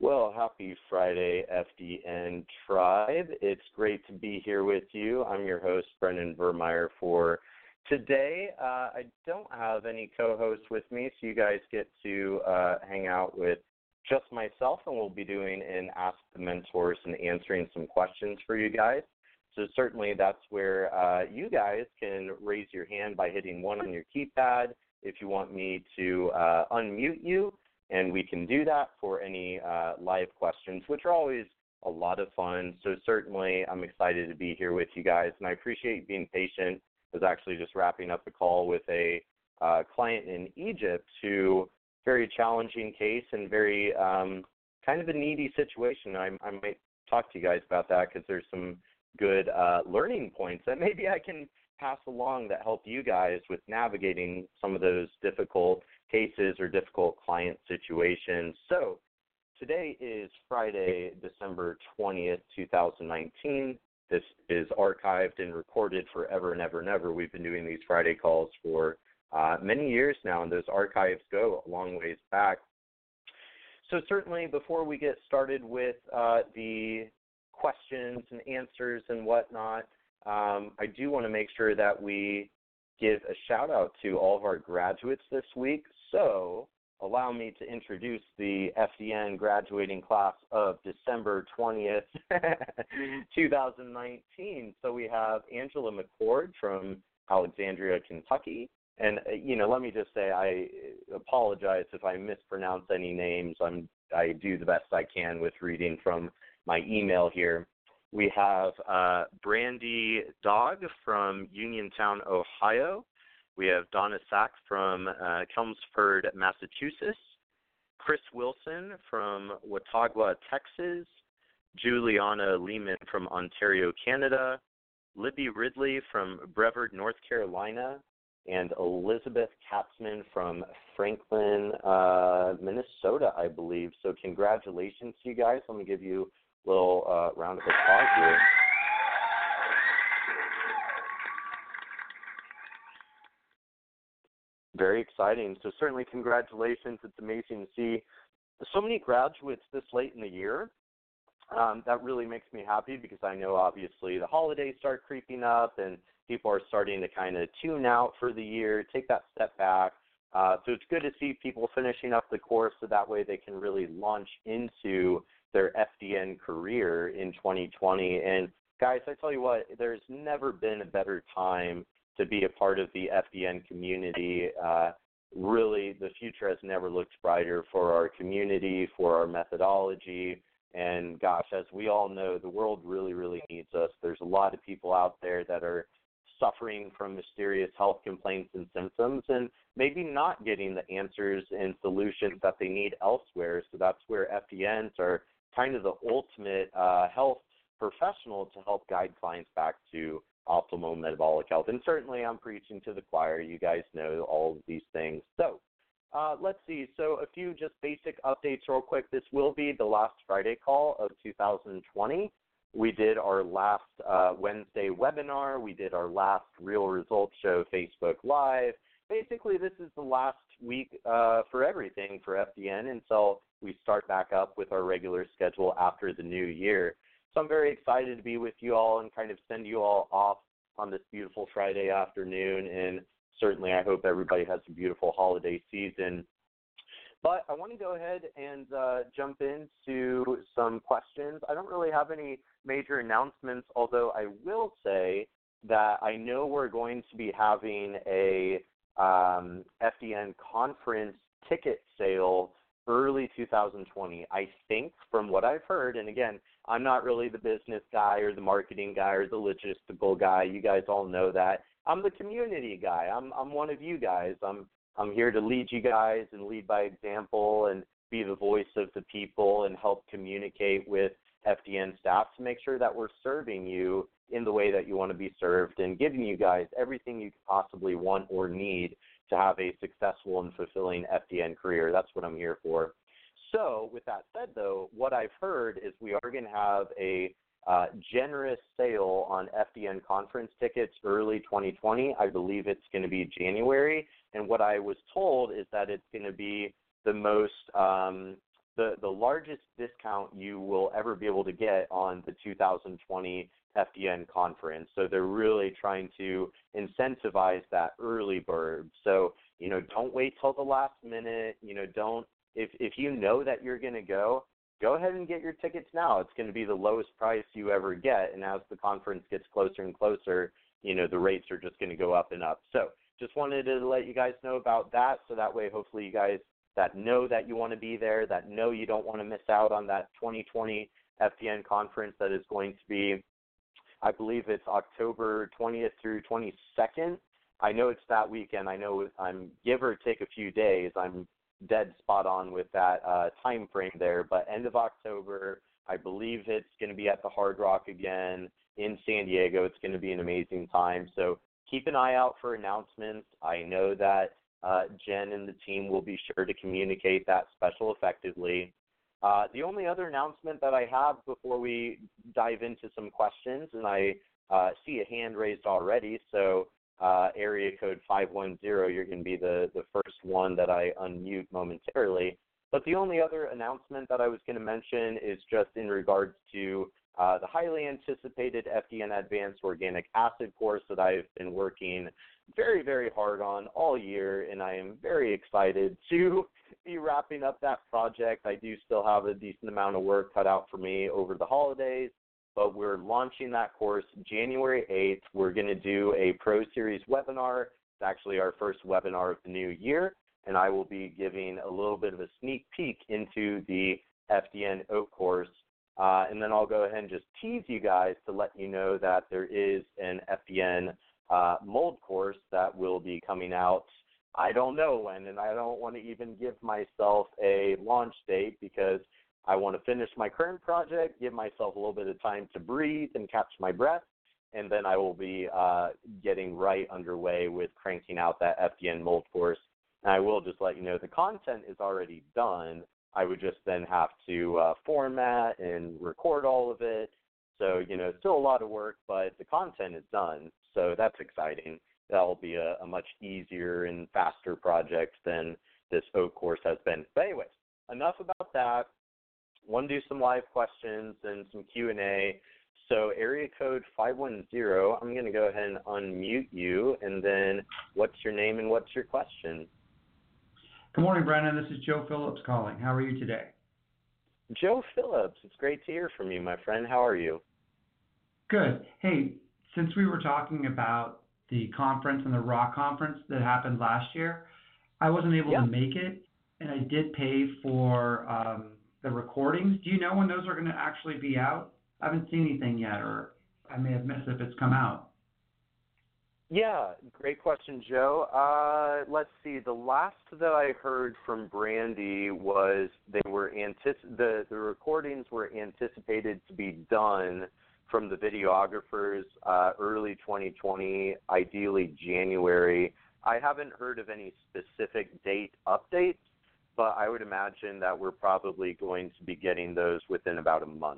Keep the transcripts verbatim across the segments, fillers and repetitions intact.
Well, happy Friday, F D N Tribe. It's great to be here with you. I'm your host, Brendan Vermeyer, for today. Uh, I don't have any co-hosts with me, so you guys get to uh, hang out with just myself, and we'll be doing an Ask the Mentors and answering some questions for you guys. So certainly that's where uh, you guys can raise your hand by hitting one on your keypad if you want me to uh, unmute you. And we can do that for any uh, live questions, which are always a lot of fun. So certainly I'm excited to be here with you guys, and I appreciate you being patient. I was actually just wrapping up a call with a uh, client in Egypt who, very challenging case and very um, kind of a needy situation. I, I might talk to you guys about that because there's some good uh, learning points that maybe I can pass along that help you guys with navigating some of those difficult cases or difficult client situations. So today is Friday, December twentieth, two thousand nineteen. This is archived and recorded forever and ever and ever. We've been doing these Friday calls for uh, many years now, and those archives go a long ways back. So certainly before we get started with uh, the questions and answers and whatnot, um, I do want to make sure that we give a shout out to all of our graduates this week. So allow me to introduce the F D N graduating class of December twentieth, two thousand nineteen. So we have Angela McCord from Alexandria, Kentucky. And, you know, let me just say I apologize if I mispronounce any names. I'm, I do the best I can with reading from my email here. We have uh, Brandy Dog from Uniontown, Ohio. We have Donna Sack from uh, Chelmsford, Massachusetts. Chris Wilson from Watauga, Texas. Juliana Lehman from Ontario, Canada. Libby Ridley from Brevard, North Carolina. And Elizabeth Katzman from Franklin, uh, Minnesota, I believe. So congratulations to you guys. Let me give you a little uh, round of applause here. Very exciting. So certainly congratulations. It's amazing to see so many graduates this late in the year. Um, that really makes me happy because I know obviously the holidays start creeping up and people are starting to kind of tune out for the year, take that step back. Uh, so it's good to see people finishing up the course so that way they can really launch into their F D N career in twenty twenty. And guys, I tell you what, there's never been a better time to be a part of the F D N community. Uh, really, the future has never looked brighter for our community, for our methodology. And gosh, as we all know, the world really, really needs us. There's a lot of people out there that are suffering from mysterious health complaints and symptoms and maybe not getting the answers and solutions that they need elsewhere. So that's where F D Ns are kind of the ultimate uh, health professional to help guide clients back to optimal metabolic health. And certainly I'm preaching to the choir. You guys know all of these things. So uh, let's see. So a few just basic updates real quick. This will be the last Friday call of two thousand twenty. We did our last uh, Wednesday webinar. We did our last Real Results Show Facebook Live. Basically, this is the last week uh, for everything for F D N until we start back up with our regular schedule after the new year. So I'm very excited to be with you all and kind of send you all off on this beautiful Friday afternoon. And certainly I hope everybody has a beautiful holiday season. But I want to go ahead and uh, jump into some questions. I don't really have any major announcements, although I will say that I know we're going to be having a um, F D N conference ticket sale early two thousand twenty. I think from what I've heard, and again, I'm not really the business guy or the marketing guy or the logistical guy. You guys all know that. I'm the community guy. I'm I'm one of you guys. I'm I'm here to lead you guys and lead by example and be the voice of the people and help communicate with F D N staff to make sure that we're serving you in the way that you want to be served and giving you guys everything you could possibly want or need to have a successful and fulfilling F D N career. That's what I'm here for. So with that said, though, what I've heard is we are going to have a uh, generous sale on F D N conference tickets early twenty twenty. I believe it's going to be January. And what I was told is that it's going to be the most um, the, the largest discount you will ever be able to get on the two thousand twenty F D N conference. So they're really trying to incentivize that early bird. So, you know, don't wait till the last minute. You know, don't, if, if you know that you're going to go, go ahead and get your tickets now. It's going to be the lowest price you ever get. And as the conference gets closer and closer, you know, the rates are just going to go up and up. So just wanted to let you guys know about that. So that way, hopefully you guys that know that you want to be there, that know you don't want to miss out on that twenty twenty F D N conference that is going to be, I believe it's October twentieth through twenty-second. I know it's that weekend. I know I'm give or take a few days. I'm dead spot on with that uh, time frame there. But end of October, I believe it's going to be at the Hard Rock again in San Diego. It's going to be an amazing time. So keep an eye out for announcements. I know that uh, Jen and the team will be sure to communicate that special effectively. Uh, the only other announcement that I have before we dive into some questions, and I uh, see a hand raised already, so uh, area code five one zero, you're going to be the, the first one that I unmute momentarily. But the only other announcement that I was going to mention is just in regards to uh, the highly anticipated F D N Advanced Organic Acid course that I've been working very, very hard on all year, and I am very excited to be wrapping up that project. I do still have a decent amount of work cut out for me over the holidays, but we're launching that course January eighth. We're going to do a Pro Series webinar. It's actually our first webinar of the new year, and I will be giving a little bit of a sneak peek into the F D N oat course. Uh, and then I'll go ahead and just tease you guys to let you know that there is an F D N uh, mold course that will be coming out. I don't know when, and I don't want to even give myself a launch date because I want to finish my current project, give myself a little bit of time to breathe and catch my breath, and then I will be uh, getting right underway with cranking out that F D N mold course. And I will just let you know the content is already done. I would just then have to uh, format and record all of it. So, you know, still a lot of work, but the content is done. So that's exciting. That will be a, a much easier and faster project than this oat course has been. But anyways, enough about that. Want to do some live questions and some Q and A. So area code five one zero, I'm going to go ahead and unmute you. And then what's your name and what's your question? Good morning, Brandon. This is Joe Phillips calling. How are you today? Joe Phillips, it's great to hear from you, my friend. How are you? Good. Hey, since we were talking about the conference and the Rock conference that happened last year, I wasn't able yeah. to make it, and I did pay for um, the recordings. Do you know when those are going to actually be out? I haven't seen anything yet, or I may have missed if it's come out. Yeah, great question, Joe. Uh, let's see. The last that I heard from Brandy was they were antici- the the recordings were anticipated to be done from the videographers uh, early twenty twenty, ideally January. I haven't heard of any specific date updates, but I would imagine that we're probably going to be getting those within about a month.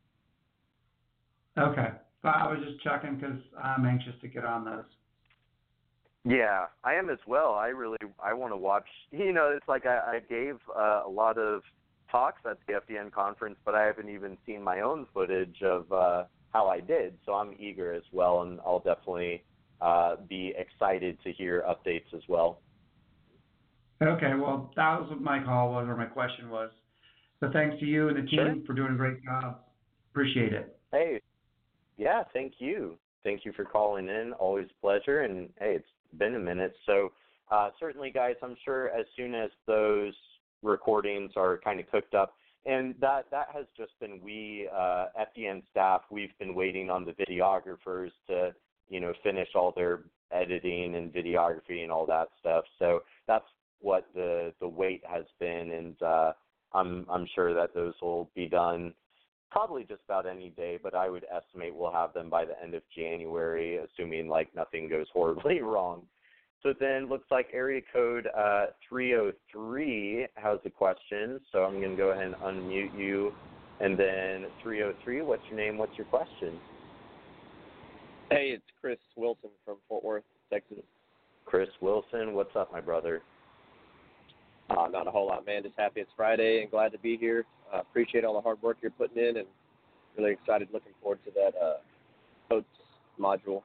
Okay. I was just checking because I'm anxious to get on those. Yeah, I am as well. I really, I want to watch, you know, it's like I, I gave uh, a lot of talks at the F D N conference, but I haven't even seen my own footage of uh, how I did. So I'm eager as well, and I'll definitely uh, be excited to hear updates as well. Okay, well, that was what my call was, or my question was. So thanks to you and the team Sure. for doing a great job. Appreciate it. Hey, yeah, thank you. Thank you for calling in. Always a pleasure. And, hey, it's been a minute. So uh, certainly, guys, I'm sure as soon as those recordings are kind of cooked up, and that, that has just been we, uh, F D N staff, we've been waiting on the videographers to, you know, finish all their editing and videography and all that stuff. So that's what the, the wait has been, and uh, I'm, I'm sure that those will be done probably just about any day, but I would estimate we'll have them by the end of January, assuming like nothing goes horribly wrong. So then looks like area code uh, three oh three has a question, so I'm going to go ahead and unmute you. And then three oh three, what's your name, what's your question? Hey, it's Chris Wilson from Fort Worth, Texas. Chris Wilson, what's up, my brother? Uh, not a whole lot, man. Just happy it's Friday and glad to be here. Uh, appreciate all the hard work you're putting in, and really excited, looking forward to that uh, coach module.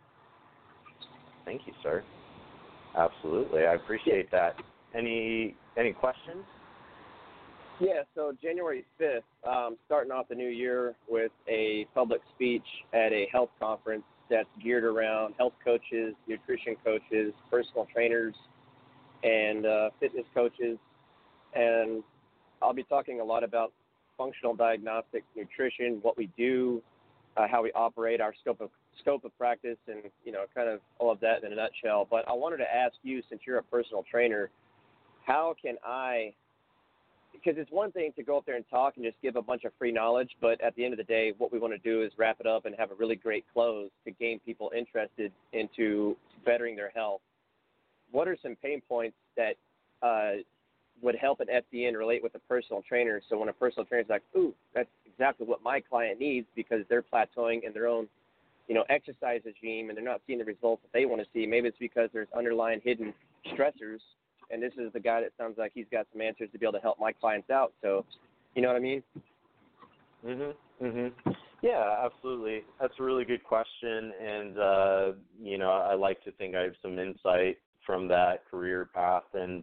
Thank you, sir. Absolutely, I appreciate that. Any any questions? Yeah, so January fifth, um, starting off the new year with a public speech at a health conference that's geared around health coaches, nutrition coaches, personal trainers, and uh, fitness coaches. And I'll be talking a lot about functional diagnostics, nutrition, what we do, uh, how we operate, our scope of scope of practice, and, you know, kind of all of that in a nutshell. But I wanted to ask you, since you're a personal trainer, how can I, because it's one thing to go up there and talk and just give a bunch of free knowledge, but at the end of the day, what we want to do is wrap it up and have a really great close to gain people interested into bettering their health. What are some pain points that uh, would help an F D N relate with a personal trainer? So when a personal trainer is like, ooh, that's exactly what my client needs because they're plateauing in their own, you know, exercise regime and they're not seeing the results that they want to see. Maybe it's because there's underlying hidden stressors, and this is the guy that sounds like he's got some answers to be able to help my clients out. So, you know what I mean? Mhm. Mhm. Yeah, absolutely. That's a really good question, and uh, you know, I like to think I have some insight from that career path, and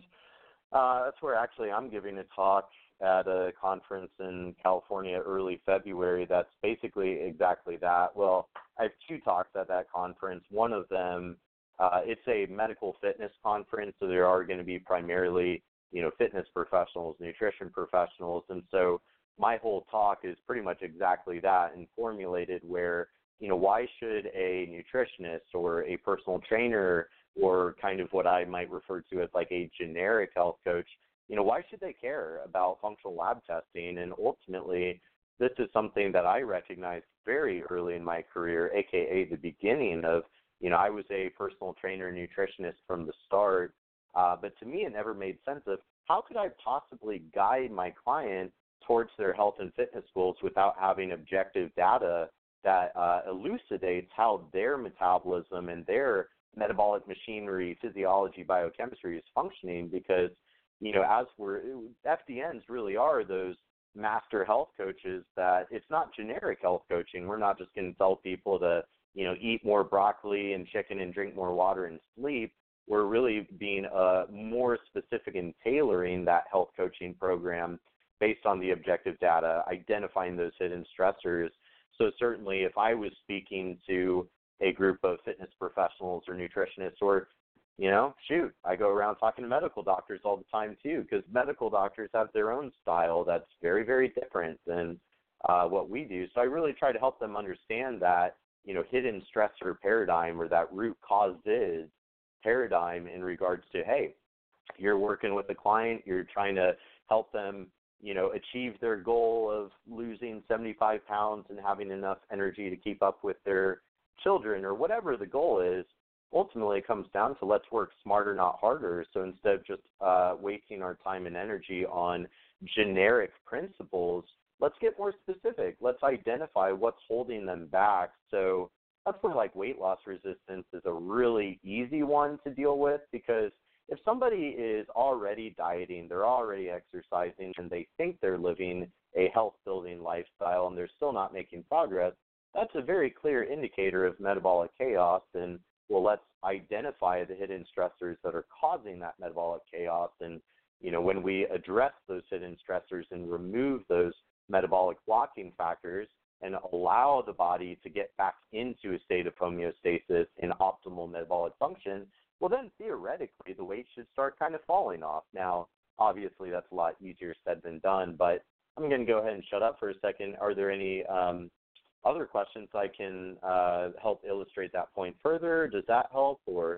uh, that's where actually I'm giving a talk at a conference in California early February. That's basically exactly that. Well, I have two talks at that conference. One of them, uh, it's a medical fitness conference, so there are going to be primarily, you know, fitness professionals, nutrition professionals, and so my whole talk is pretty much exactly that and formulated where, you know, why should a nutritionist or a personal trainer or kind of what I might refer to as like a generic health coach, you know, why should they care about functional lab testing? And ultimately, this is something that I recognized very early in my career, A K A the beginning of, you know, I was a personal trainer and nutritionist from the start, uh, but to me it never made sense of how could I possibly guide my client towards their health and fitness goals without having objective data that uh, elucidates how their metabolism and their metabolic machinery, physiology, biochemistry is functioning. Because, you know, as we're, F D Ns really are those master health coaches that it's not generic health coaching. We're not just going to tell people to, you know, eat more broccoli and chicken and drink more water and sleep. We're really being uh, more specific in tailoring that health coaching program based on the objective data, identifying those hidden stressors. So certainly if I was speaking to a group of fitness professionals or nutritionists, or, you know, shoot, I go around talking to medical doctors all the time too, because medical doctors have their own style that's very, very different than uh, what we do. So I really try to help them understand that, you know, hidden stressor paradigm, or that root causes paradigm in regards to, hey, you're working with a client, you're trying to help them, you know, achieve their goal of losing seventy-five pounds and having enough energy to keep up with their children, or whatever the goal is. Ultimately it comes down to let's work smarter, not harder. So instead of just uh, wasting our time and energy on generic principles, let's get more specific. Let's identify what's holding them back. So that's where like weight loss resistance is a really easy one to deal with, because if somebody is already dieting, they're already exercising, and they think they're living a health-building lifestyle and they're still not making progress, that's a very clear indicator of metabolic chaos. And, well, let's identify the hidden stressors that are causing that metabolic chaos. And, you know, when we address those hidden stressors and remove those metabolic blocking factors and allow the body to get back into a state of homeostasis and optimal metabolic function, well, then theoretically the weight should start kind of falling off. Now, obviously that's a lot easier said than done, but I'm going to go ahead and shut up for a second. Are there any um, other questions I can uh, help illustrate that point further? Does that help? Or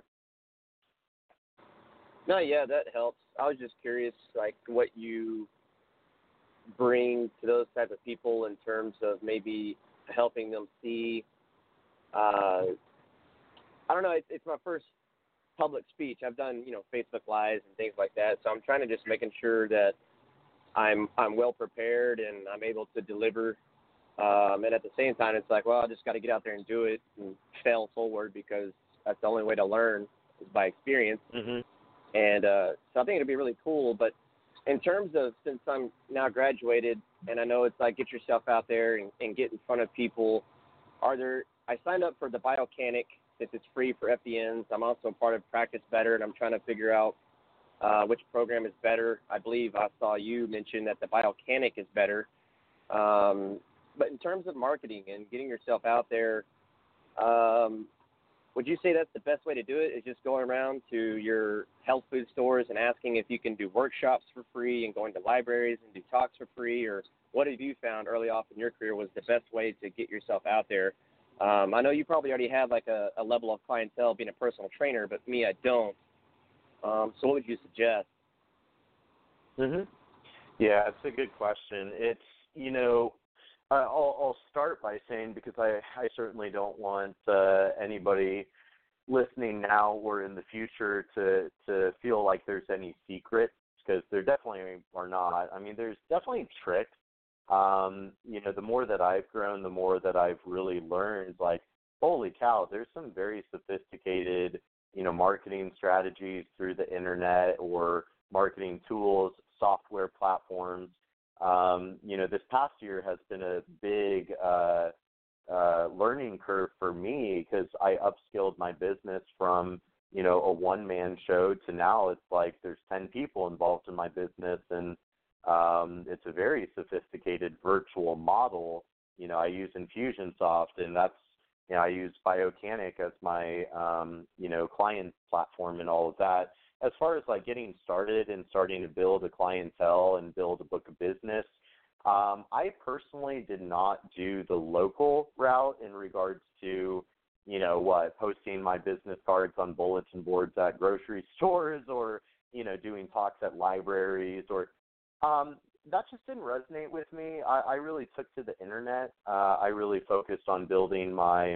No, yeah, that helps. I was just curious, like, what you bring to those type of people in terms of maybe helping them see. Uh, I don't know. It's, it's my first public speech. I've done, you know, Facebook Lives and things like that. So I'm trying to just making sure that I'm I'm well prepared and I'm able to deliver. Um, and at the same time, it's like, well, I just got to get out there and do it and fail forward, because that's the only way to learn is by experience. mm-hmm. And uh, so I think it'll be really cool. But in terms of, since I'm now graduated, and I know it's like get yourself out there and, and get in front of people, are there, I signed up for the Biocanic since it's free for F D Ns. I'm also part of Practice Better, and I'm trying to figure out uh, which program is better. I believe I saw you mention that the Biocanic is better. Um, but in terms of marketing and getting yourself out there, um, would you say that's the best way to do it, is just going around to your health food stores and asking if you can do workshops for free and going to libraries and do talks for free? Or what have you found early off in your career was the best way to get yourself out there? Um, I know you probably already have like a, a level of clientele being a personal trainer, but me, I don't. Um, so what would you suggest? Mhm. Yeah, it's a good question. It's, you know, Uh, I'll, I'll start by saying, because I, I certainly don't want uh, anybody listening now or in the future to, to feel like there's any secrets, because there definitely are not. I mean, there's definitely tricks. Um, you know, the more that I've grown, the more that I've really learned, like, holy cow, there's some very sophisticated, you know, marketing strategies through the internet or marketing tools, software platforms. Um, you know, this past year has been a big uh, uh, learning curve for me, because I upskilled my business from, you know, a one-man show to now it's like there's ten people involved in my business, and um, it's a very sophisticated virtual model. You know, I use Infusionsoft, and that's, you know, I use Biocanic as my, um, you know, client platform and all of that. As far as like getting started and starting to build a clientele and build a book of business, um, I personally did not do the local route in regards to, you know, what, posting my business cards on bulletin boards at grocery stores, or, you know, doing talks at libraries, or um, that just didn't resonate with me. I, I really took to the internet. Uh, I really focused on building my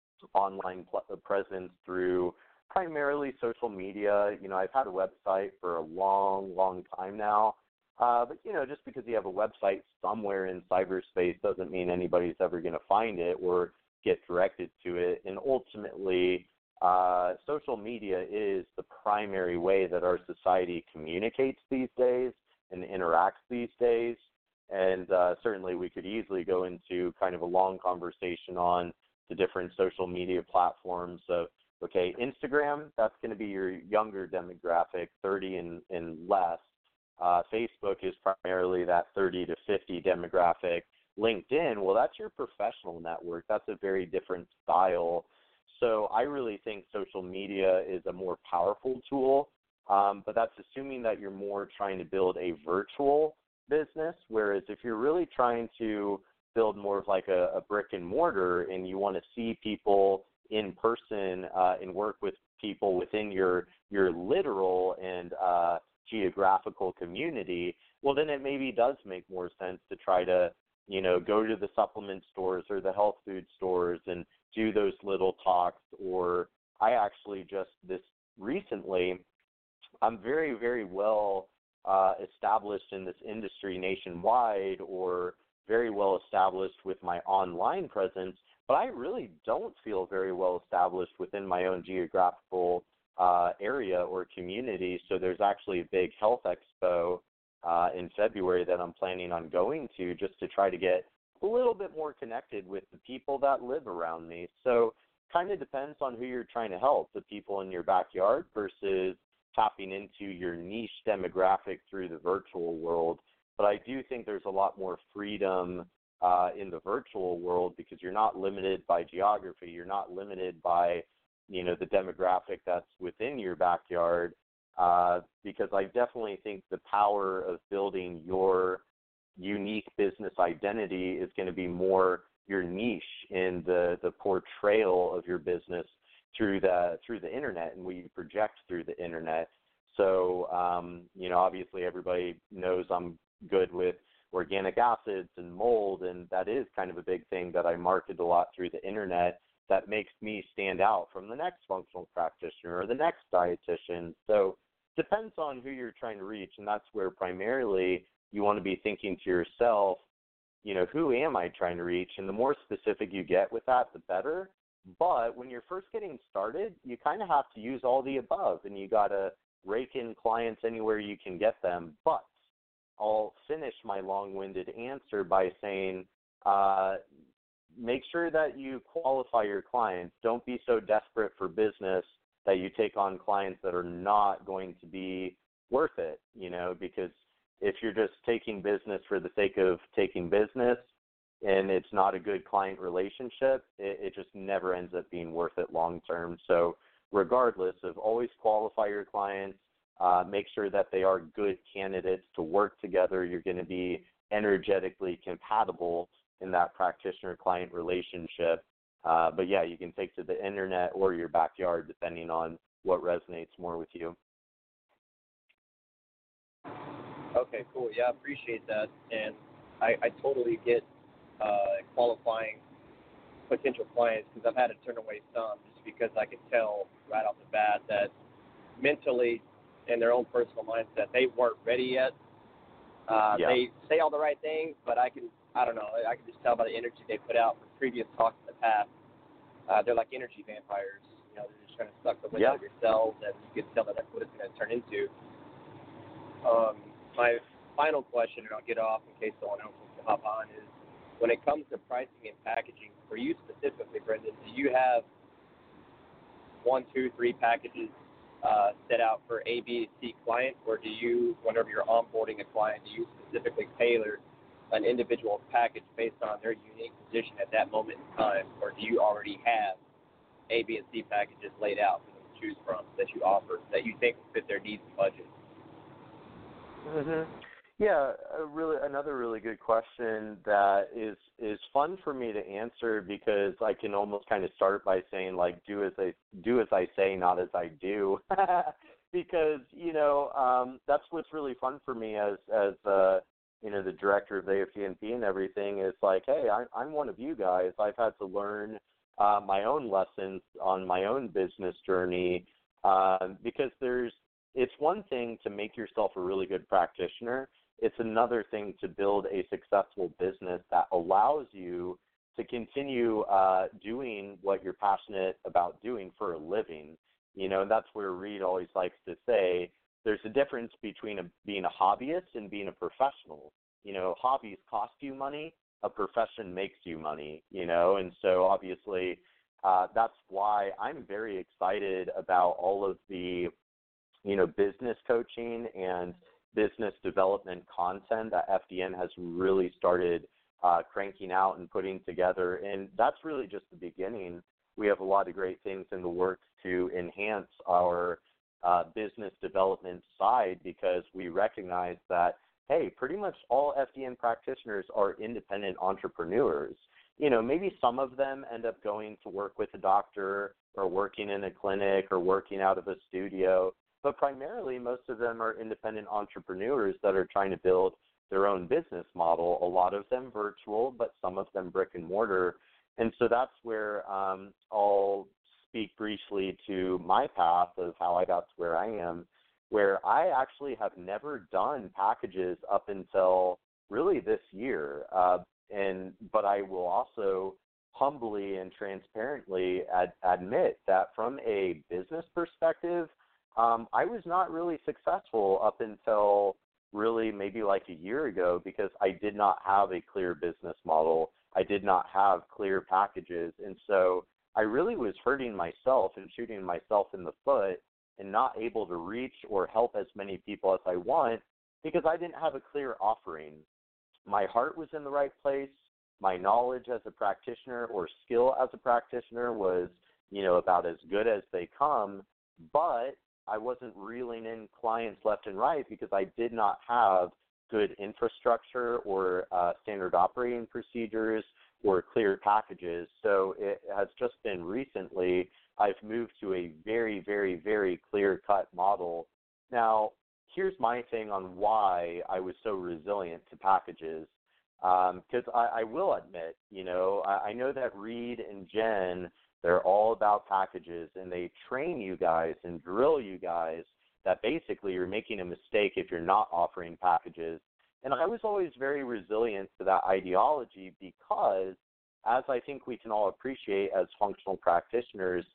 online pl- presence through primarily social media. You know, I've had a website for a long, long time now. Uh, but, you know, just because you have a website somewhere in cyberspace doesn't mean anybody's ever going to find it or get directed to it. And ultimately, uh, social media is the primary way that our society communicates these days and interacts these days. And uh, certainly we could easily go into kind of a long conversation on the different social media platforms of, okay, Instagram, that's going to be your younger demographic, thirty and, and less. Uh, Facebook is primarily that thirty to fifty demographic. LinkedIn, well, that's your professional network. That's a very different style. So I really think social media is a more powerful tool, um, but that's assuming that you're more trying to build a virtual business, whereas if you're really trying to build more of like a, a brick and mortar and you want to see people in person uh, and work with people within your your literal and uh, geographical community, well, then it maybe does make more sense to try to, you know, go to the supplement stores or the health food stores and do those little talks. Or I actually just this recently, I'm very, very well uh, established in this industry nationwide, or very well established with my online presence, but I really don't feel very well established within my own geographical uh, area or community. So there's actually a big health expo uh, in February that I'm planning on going to, just to try to get a little bit more connected with the people that live around me. So kind of depends on who you're trying to help, the people in your backyard versus tapping into your niche demographic through the virtual world. But I do think there's a lot more freedom uh, in the virtual world, because you're not limited by geography. You're not limited by, you know, the demographic that's within your backyard, uh, because I definitely think the power of building your unique business identity is going to be more your niche in the, the portrayal of your business through the through the internet and what you project through the internet. So, um, you know, obviously everybody knows I'm good with organic acids and mold, and that is kind of a big thing that I market a lot through the internet that makes me stand out from the next functional practitioner or the next dietitian. So it depends on who you're trying to reach, and that's where primarily you want to be thinking to yourself, you know, who am I trying to reach? And the more specific you get with that, the better. But when you're first getting started, you kind of have to use all the above, and you got to rake in clients anywhere you can get them. But I'll finish my long-winded answer by saying, uh, make sure that you qualify your clients. Don't be so desperate for business that you take on clients that are not going to be worth it, you know, because if you're just taking business for the sake of taking business and it's not a good client relationship, it, it just never ends up being worth it long term. So regardless of, always qualify your clients, uh, make sure that they are good candidates to work together. You're going to be energetically compatible in that practitioner-client relationship. Uh, but, yeah, you can take to the internet or your backyard depending on what resonates more with you. Okay, cool. Yeah, I appreciate that. And I, I totally get uh, qualifying potential clients because I've had to turn away some just because I could tell right off the bat that mentally in their own personal mindset, they weren't ready yet. Uh, yeah. They say all the right things, but I can, I don't know, I can just tell by the energy they put out from previous talks in the past. Uh, they're like energy vampires. You know, they're just trying to suck the wind yeah. out of your cells, and you can tell that that's what it's going to turn into. Um, my final question, and I'll get off in case someone else wants to hop on, is when it comes to pricing and packaging, for you specifically, Brendan, do you have one, two, three packages uh, set out for A, B, C clients, or do you, whenever you're onboarding a client, do you specifically tailor an individual package based on their unique position at that moment in time, or do you already have A, B, and C packages laid out for them to choose from that you offer that you think will fit their needs and budget? Mm-hmm. Yeah, a really another really good question that is is fun for me to answer because I can almost kind of start by saying like do as I do as I say, not as I do, because you know um, that's what's really fun for me as as uh, you know the director of A F D N P and everything is like, hey, I, I'm one of you guys. I've had to learn uh, my own lessons on my own business journey uh, because there's it's one thing to make yourself a really good practitioner. It's another thing to build a successful business that allows you to continue uh, doing what you're passionate about doing for a living. You know, and that's where Reed always likes to say there's a difference between a, being a hobbyist and being a professional. You know, hobbies cost you money. A profession makes you money, you know, and so obviously uh, that's why I'm very excited about all of the, you know, business coaching and business development content that F D N has really started uh, cranking out and putting together. And that's really just the beginning. We have a lot of great things in the works to enhance our uh, business development side because we recognize that, hey, pretty much all F D N practitioners are independent entrepreneurs. You know, maybe some of them end up going to work with a doctor or working in a clinic or working out of a studio. But primarily, most of them are independent entrepreneurs that are trying to build their own business model, a lot of them virtual, but some of them brick and mortar. And so that's where um, I'll speak briefly to my path of how I got to where I am, where I actually have never done packages up until really this year. Uh, and but I will also humbly and transparently ad- admit that from a business perspective, Um, I was not really successful up until really maybe like a year ago because I did not have a clear business model. I did not have clear packages. And so I really was hurting myself and shooting myself in the foot and not able to reach or help as many people as I want because I didn't have a clear offering. My heart was in the right place. My knowledge as a practitioner or skill as a practitioner was, you know, about as good as they come, but I wasn't reeling in clients left and right because I did not have good infrastructure or uh, standard operating procedures or clear packages. So it has just been recently I've moved to a very, very, very clear-cut model. Now, here's my thing on why I was so resilient to packages. Because um, I, I will admit, you know, I, I know that Reed and Jen, they're all about packages, and they train you guys and drill you guys that basically you're making a mistake if you're not offering packages. And I was always very resilient to that ideology because, as I think we can all appreciate as functional practitioners,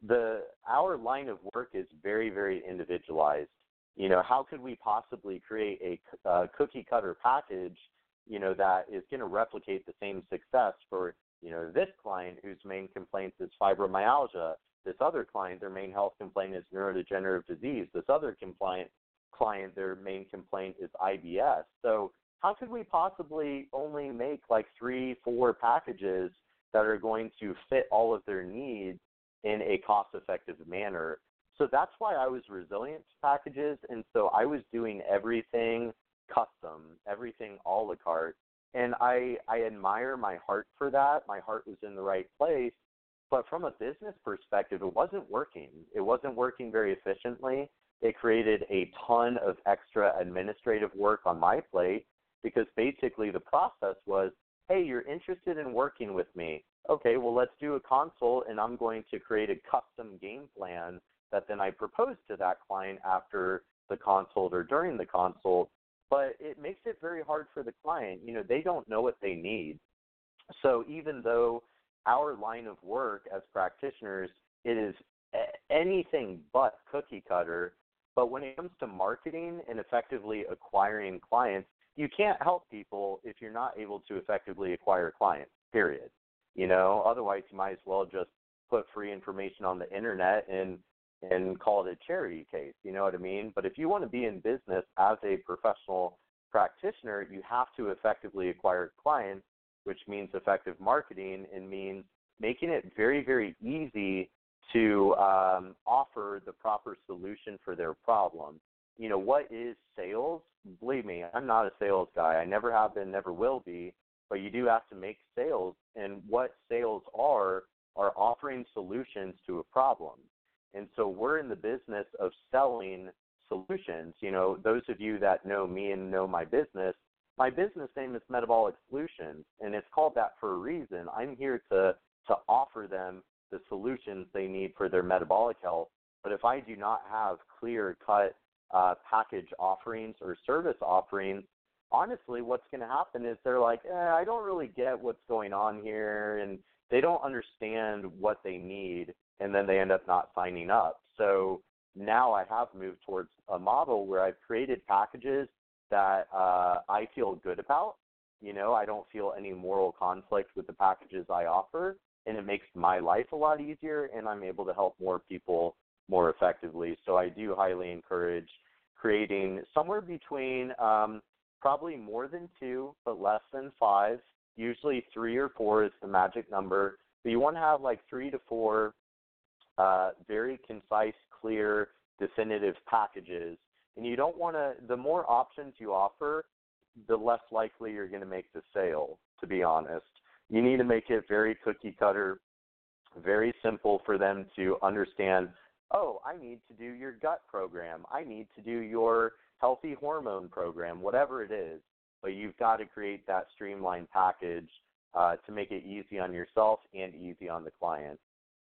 the our line of work is very, very individualized. You know, how could we possibly create a uh, cookie cutter package, you know, that is going to replicate the same success for, you know, this client whose main complaint is fibromyalgia, this other client, their main health complaint is neurodegenerative disease, this other compliant client, their main complaint is I B S. So how could we possibly only make like three, four packages that are going to fit all of their needs in a cost-effective manner? So that's why I was resilient to packages, and so I was doing everything custom, everything a la carte. And I, I admire my heart for that. My heart was in the right place. But from a business perspective, it wasn't working. It wasn't working very efficiently. It created a ton of extra administrative work on my plate because basically the process was, hey, you're interested in working with me. Okay, well, let's do a consult, and I'm going to create a custom game plan that then I propose to that client after the consult or during the consult. But it makes it very hard for the client. You know, they don't know what they need. So even though our line of work as practitioners, it is anything but cookie cutter, but when it comes to marketing and effectively acquiring clients, you can't help people if you're not able to effectively acquire clients, period. You know, otherwise you might as well just put free information on the internet and and call it a charity case, you know what I mean? But if you want to be in business as a professional practitioner, you have to effectively acquire clients, which means effective marketing and means making it very, very easy to um, offer the proper solution for their problem. You know, what is sales? Believe me, I'm not a sales guy. I never have been, never will be, but you do have to make sales. And what sales are, are offering solutions to a problem. And so we're in the business of selling solutions. You know, those of you that know me and know my business, my business name is Metabolic Solutions, and it's called that for a reason. I'm here to, to offer them the solutions they need for their metabolic health. But if I do not have clear-cut uh, package offerings or service offerings, honestly, what's going to happen is they're like, eh, I don't really get what's going on here, and they don't understand what they need, and then they end up not signing up. So now I have moved towards a model where I've created packages that uh, I feel good about. You know, I don't feel any moral conflict with the packages I offer, and it makes my life a lot easier, and I'm able to help more people more effectively. So I do highly encourage creating somewhere between um, probably more than two, but less than five. Usually three or four is the magic number. But you want to have like three to four uh, very concise, clear, definitive packages. And you don't want to, the more options you offer, the less likely you're going to make the sale, to be honest. You need to make it very cookie cutter, very simple for them to understand, oh, I need to do your gut program. I need to do your healthy hormone program, whatever it is. But you've got to create that streamlined package uh, to make it easy on yourself and easy on the client.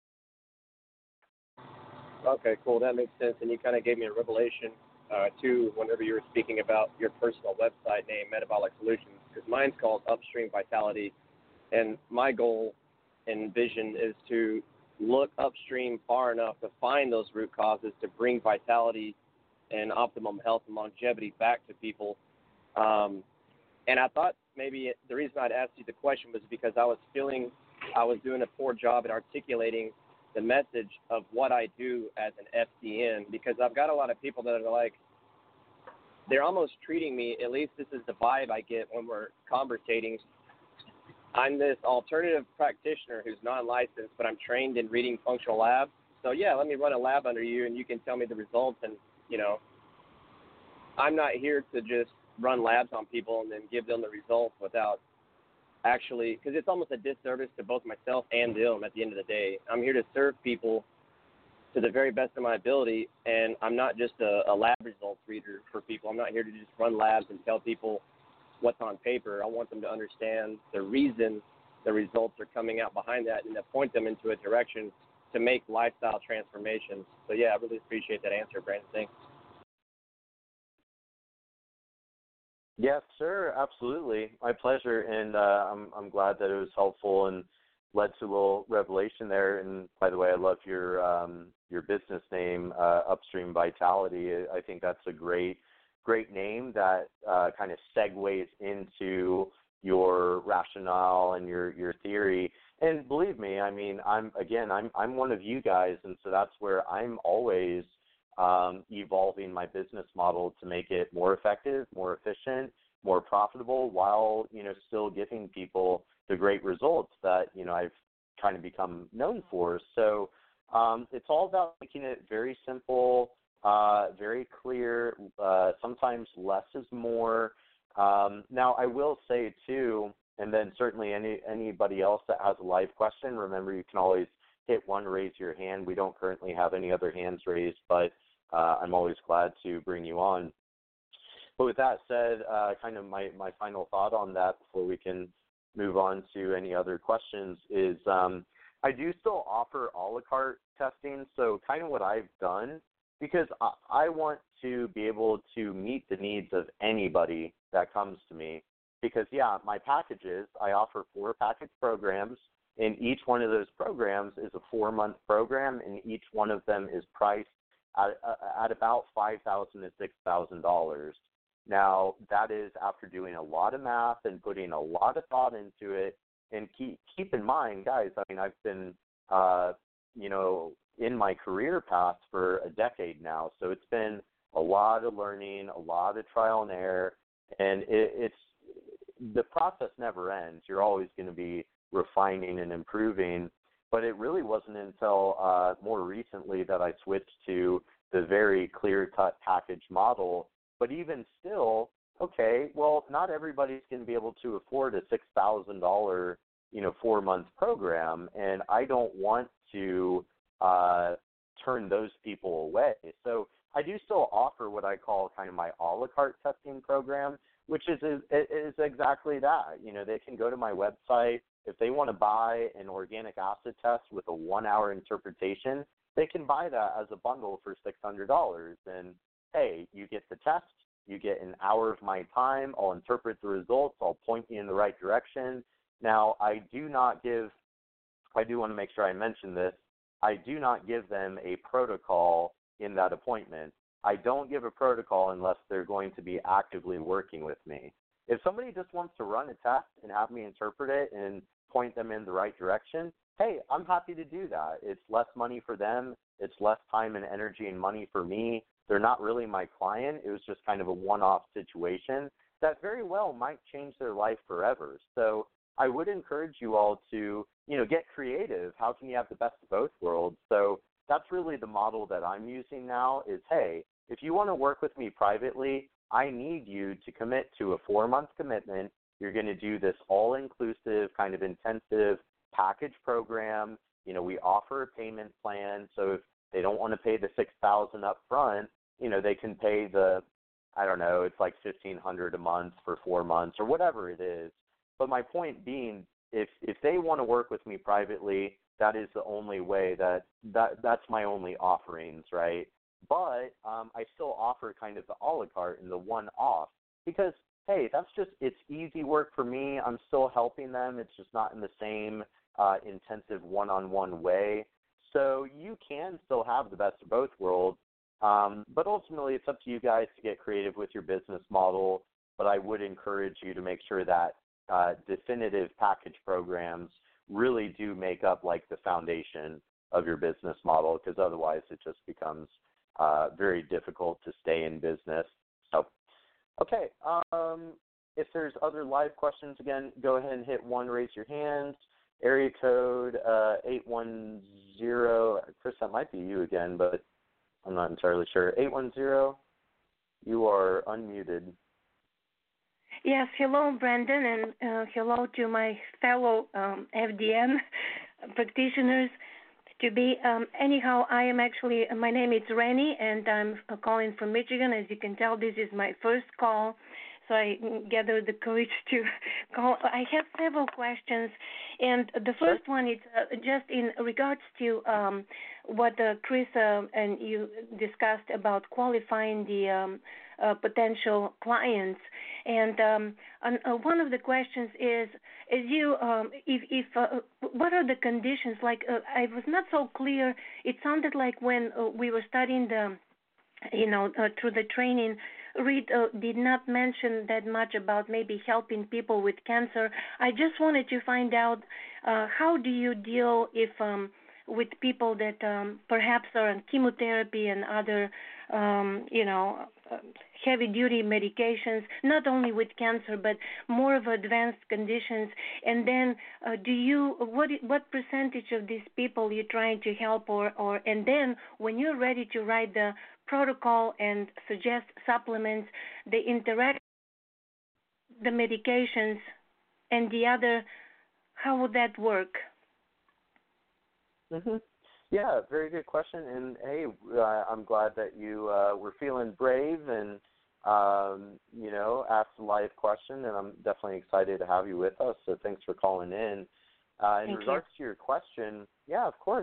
Okay, cool. That makes sense. And you kind of gave me a revelation, uh, too, whenever you were speaking about your personal website name, Metabolic Solutions, because mine's called Upstream Vitality. And my goal and vision is to look upstream far enough to find those root causes to bring vitality and optimum health and longevity back to people. Um, and I thought maybe the reason I'd asked you the question was because I was feeling I was doing a poor job at articulating the message of what I do as an F D N, because I've got a lot of people that are like, they're almost treating me, at least this is the vibe I get when we're conversating. I'm this alternative practitioner who's non-licensed, but I'm trained in reading functional labs. So, yeah, let me run a lab under you, and you can tell me the results. And, you know, I'm not here to just run labs on people and then give them the results without actually – because it's almost a disservice to both myself and them at the end of the day. I'm here to serve people to the very best of my ability, and I'm not just a, a lab results reader for people. I'm not here to just run labs and tell people what's on paper. I want them to understand the reason the results are coming out behind that and to point them into a direction to make lifestyle transformations. So, yeah, I really appreciate that answer, Brandon. Thanks. Yes, sir, absolutely. My pleasure, and uh, I'm I'm glad that it was helpful. And led to a little revelation there. And by the way, I love your um, your business name, uh, Upstream Vitality. I think that's a great great name that uh, kind of segues into your rationale and your your theory. And believe me, I mean, I'm again, I'm I'm one of you guys, and so that's where I'm always um, evolving my business model to make it more effective, more efficient, more profitable, while you know still giving people the great results that you know I've kind of become known for. So um, it's all about making it very simple, uh, very clear. Uh, sometimes less is more. Um, now, I will say too, and then certainly any anybody else that has a live question, remember you can always hit one, raise your hand. We don't currently have any other hands raised, but uh, I'm always glad to bring you on. But with that said, uh, kind of my, my final thought on that before we can move on to any other questions is um, I do still offer a la carte testing. So kind of what I've done, because I, I want to be able to meet the needs of anybody that comes to me. Because, yeah, my packages, I offer four package programs, and each one of those programs is a four-month program, and each one of them is priced at, at about five thousand dollars to six thousand dollars. Now, that is after doing a lot of math and putting a lot of thought into it. And keep, keep in mind, guys, I mean, I've been, uh, you know, in my career path for a decade now. So it's been a lot of learning, a lot of trial and error. And it, it's the process never ends. You're always going to be refining and improving. But it really wasn't until uh, more recently that I switched to the very clear-cut package model. But even still, okay, well, not everybody's going to be able to afford a six thousand dollars, you know, four-month program, and I don't want to uh, turn those people away. So I do still offer what I call kind of my a la carte testing program, which is, is is exactly that. You know, they can go to my website. If they want to buy an organic acid test with a one-hour interpretation, they can buy that as a bundle for six hundred dollars. And hey, you get the test, you get an hour of my time, I'll interpret the results, I'll point you in the right direction. Now, I do not give, I do want to make sure I mention this, I do not give them a protocol in that appointment. I don't give a protocol unless they're going to be actively working with me. If somebody just wants to run a test and have me interpret it and point them in the right direction, hey, I'm happy to do that. It's less money for them. It's less time and energy and money for me. They're not really my client. It was just kind of a one-off situation that very well might change their life forever. So I would encourage you all to, you know, get creative. How can you have the best of both worlds? So that's really the model that I'm using now is, hey, if you want to work with me privately, I need you to commit to a four-month commitment. You're going to do this all-inclusive kind of intensive package program. You know, we offer a payment plan. So if they don't want to pay the six thousand dollars up front, you know, they can pay the, I don't know, it's like fifteen hundred dollars a month for four months or whatever it is. But my point being, if if they want to work with me privately, that is the only way that, that that's my only offerings, right? But um, I still offer kind of the a la carte and the one-off because, hey, that's just, it's easy work for me. I'm still helping them. It's just not in the same uh, intensive one-on-one way. So you can still have the best of both worlds. Um, but ultimately, it's up to you guys to get creative with your business model. But I would encourage you to make sure that uh, definitive package programs really do make up like the foundation of your business model, because otherwise it just becomes uh, very difficult to stay in business. So, okay. Um, if there's other live questions, again, go ahead and hit one, raise your hand. Area code uh, eight one zero. Chris, that might be you again, but I'm not entirely sure. eight one zero, you are unmuted. Yes, hello, Brandon, and uh, hello to my fellow um, F D N practitioners. To be, um, anyhow, I am actually, my name is Rennie, and I'm calling from Michigan. As you can tell, this is my first call. so I gathered the courage to call. I have several questions, and the first one is uh, just in regards to um, what uh, Chris uh, and you discussed about qualifying the um, uh, potential clients. And um, and, uh, one of the questions is, is you, um, if, if uh, what are the conditions? Like uh, I was not so clear. It sounded like when uh, we were studying the, you know, uh, through the training, Reed uh, did not mention that much about maybe helping people with cancer. I just wanted to find out uh, how do you deal if um, with people that um, perhaps are on chemotherapy and other, um, you know, uh, heavy-duty medications, not only with cancer but more of advanced conditions. And then, uh, do you what what percentage of these people you're trying to help, or or and then when you're ready to write the protocol and suggest supplements, the interact the medications and the other, how would that work? Mm-hmm. Yeah, very good question. And hey, uh, I'm glad that you uh, were feeling brave and um, you know asked a live question, and I'm definitely excited to have you with us. So thanks for calling in. Uh, in Thank regards you. to your question, yeah, of course.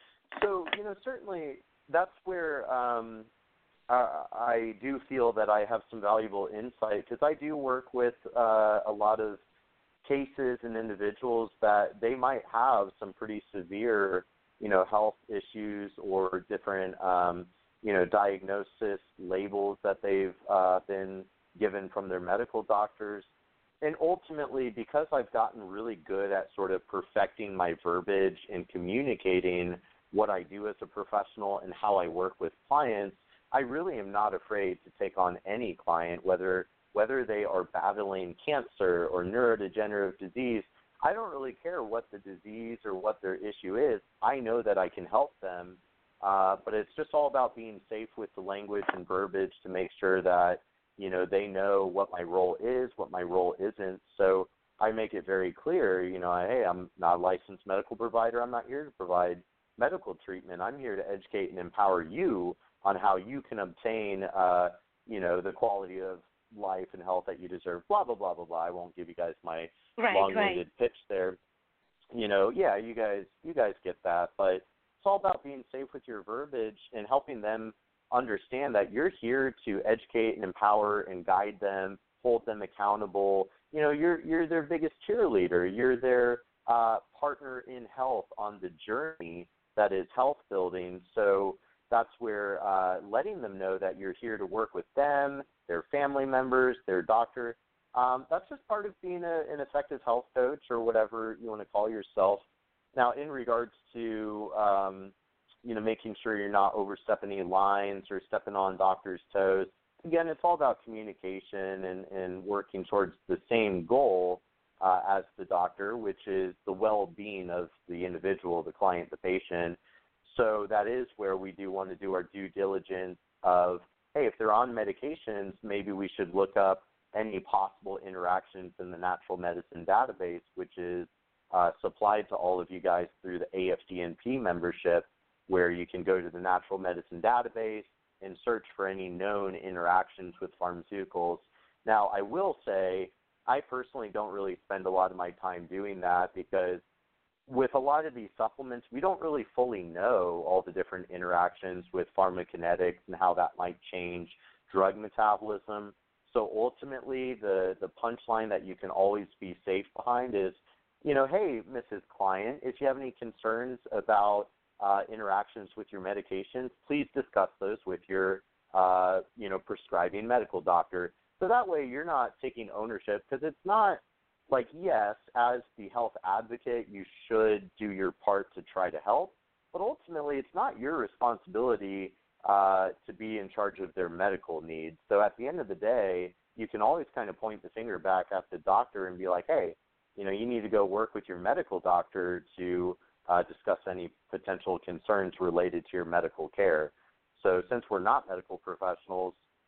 So you know certainly that's where um, uh, I do feel that I have some valuable insight, because I do work with uh, a lot of cases and individuals that they might have some pretty severe, you know, health issues or different, um, you know, diagnosis labels that they've uh, been given from their medical doctors. And ultimately, because I've gotten really good at sort of perfecting my verbiage and communicating what I do as a professional and how I work with clients, I really am not afraid to take on any client, whether whether they are battling cancer or neurodegenerative disease. I don't really care what the disease or what their issue is. I know that I can help them, uh, but it's just all about being safe with the language and verbiage to make sure that, you know, they know what my role is, what my role isn't. So I make it very clear, you know, hey, I'm not a licensed medical provider. I'm not here to provide medical treatment. I'm here to educate and empower you on how you can obtain, uh, you know, the quality of life and health that you deserve, blah, blah, blah, blah, blah. I won't give you guys my Right, long-winded right. pitch there. You know, yeah, you guys you guys get that, but it's all about being safe with your verbiage and helping them understand that you're here to educate and empower and guide them, hold them accountable. You know, you're you're their biggest cheerleader. You're their uh, partner in health on the journey that is health building. So that's where uh, letting them know that you're here to work with them, their family members, their doctor. Um, that's just part of being a, an effective health coach or whatever you want to call yourself. Now, in regards to, um, you know, making sure you're not overstepping any lines or stepping on doctors' toes, again, it's all about communication and, and working towards the same goal uh, as the doctor, which is the well-being of the individual, the client, the patient. So that is where we do want to do our due diligence of, hey, if they're on medications, maybe we should look up any possible interactions in the natural medicine database, which is uh, supplied to all of you guys through the A F D N P membership, where you can go to the natural medicine database and search for any known interactions with pharmaceuticals. Now, I will say I personally don't really spend a lot of my time doing that, because with a lot of these supplements, we don't really fully know all the different interactions with pharmacokinetics and how that might change drug metabolism. So ultimately, the, the punchline that you can always be safe behind is, you know, hey, Missus Client, if you have any concerns about uh, interactions with your medications, please discuss those with your, uh, you know, prescribing medical doctor. So that way you're not taking ownership, because it's not like, yes, as the health advocate, you should do your part to try to help, but ultimately it's not your responsibility uh, to be in charge of their medical needs. So at the end of the day, you can always kind of point the finger back at the doctor and be like, hey, you know, you need to go work with your medical doctor to uh, discuss any potential concerns related to your medical care. So since we're not medical professionals,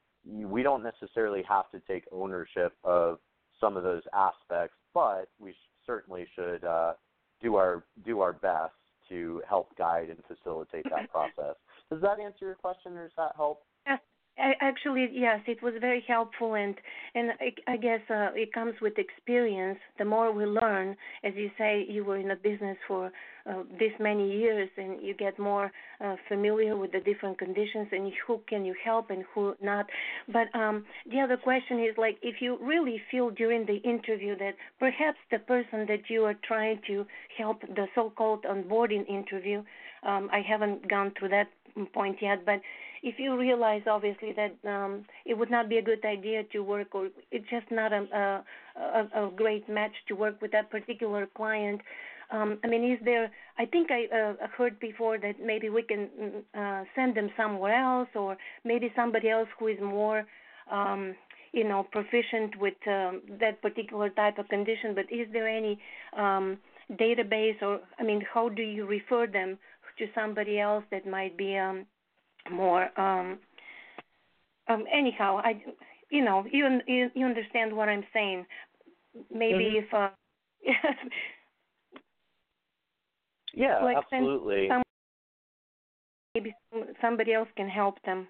we don't necessarily have to take ownership of some of those aspects, but we sh- certainly should uh, do our do our best to help guide and facilitate that process. Does that answer your question, or does that help? Yes, I, actually, yes, it was very helpful, and and I, I guess uh, it comes with experience. The more we learn, as you say, you were in a business for uh, this many years, and you get more uh, familiar with the different conditions and who can you help and who not. But um, the other question is, like, if you really feel during the interview that perhaps the person that you are trying to help, the so-called onboarding interview, um, I haven't gone through that point yet, but if you realize obviously that um, it would not be a good idea to work, or it's just not a, a, a great match to work with that particular client, um, I mean, is there, I think I uh, heard before that maybe we can uh, send them somewhere else, or maybe somebody else who is more, um, you know, proficient with um, that particular type of condition. But is there any um, database, or, I mean, how do you refer them to somebody else that might be um, more, um, um, anyhow, I, you know, you, you you understand what I'm saying. Maybe mm-hmm. if, uh, yeah, like absolutely. Some, maybe somebody else can help them.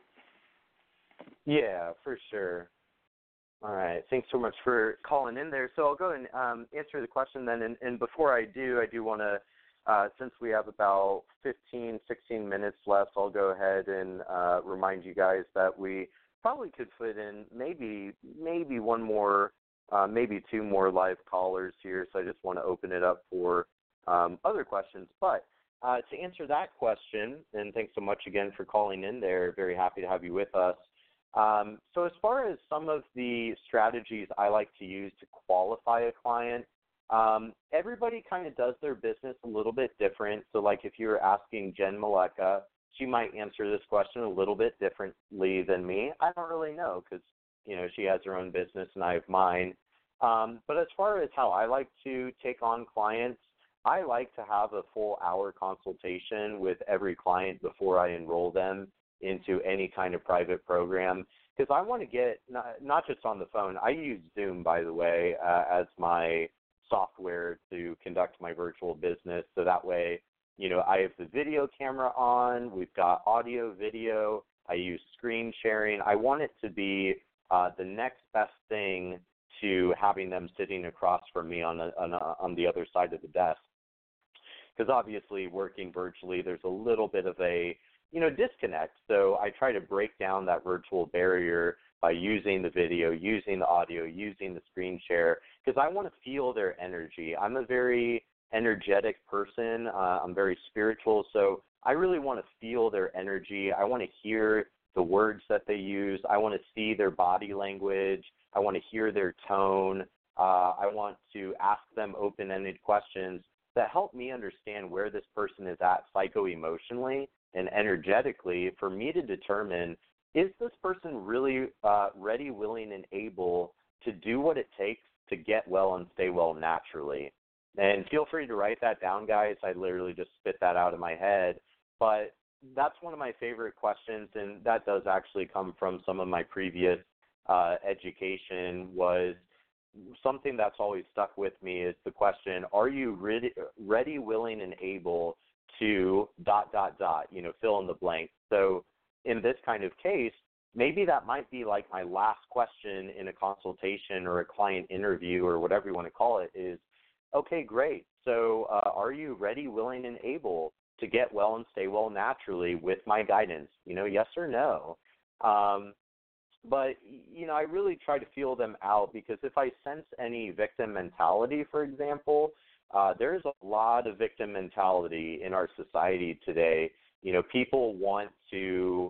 Yeah, for sure. All right. Thanks so much for calling in there. So I'll go and um, answer the question then. And, and before I do, I do want to, uh, since we have about fifteen, sixteen minutes left, I'll go ahead and uh, remind you guys that we probably could fit in maybe maybe one more, uh, maybe two more live callers here. So I just want to open it up for um, other questions. But uh, to answer that question, and thanks so much again for calling in there. Very happy to have you with us. Um, so as far as some of the strategies I like to use to qualify a client, um, everybody kind of does their business a little bit different. So like if you were asking Jen Maleka, she might answer this question a little bit differently than me. I don't really know because, you know, she has her own business and I have mine. Um, but as far as how I like to take on clients, I like to have a full hour consultation with every client before I enroll them into any kind of private program, because I want to get not, not just on the phone. I use Zoom, by the way, uh, as my software to conduct my virtual business. So that way, you know, I have the video camera on. We've got audio, video. I use screen sharing. I want it to be uh, the next best thing to having them sitting across from me on, a, on, a, on the other side of the desk. Because obviously working virtually, there's a little bit of a you know, disconnect. So I try to break down that virtual barrier by using the video, using the audio, using the screen share, because I want to feel their energy. I'm a very energetic person. Uh, I'm very spiritual. So I really want to feel their energy. I want to hear the words that they use. I want to see their body language. I want to hear their tone. Uh, I want to ask them open-ended questions that help me understand where this person is at psycho-emotionally and energetically for me to determine, is this person really uh, ready, willing, and able to do what it takes to get well and stay well naturally? And feel free to write that down, guys. I literally just spit that out of my head. But that's one of my favorite questions, and that does actually come from some of my previous uh, education, was something that's always stuck with me is the question, are you ready, ready willing, and able to dot, dot, dot, you know, fill in the blank. So in this kind of case, maybe that might be like my last question in a consultation or a client interview or whatever you want to call it is, okay, great. So uh, are you ready, willing, and able to get well and stay well naturally with my guidance? You know, yes or no? Um, but, you know, I really try to feel them out, because if I sense any victim mentality, for example, Uh, there's a lot of victim mentality in our society today. You know, people want to,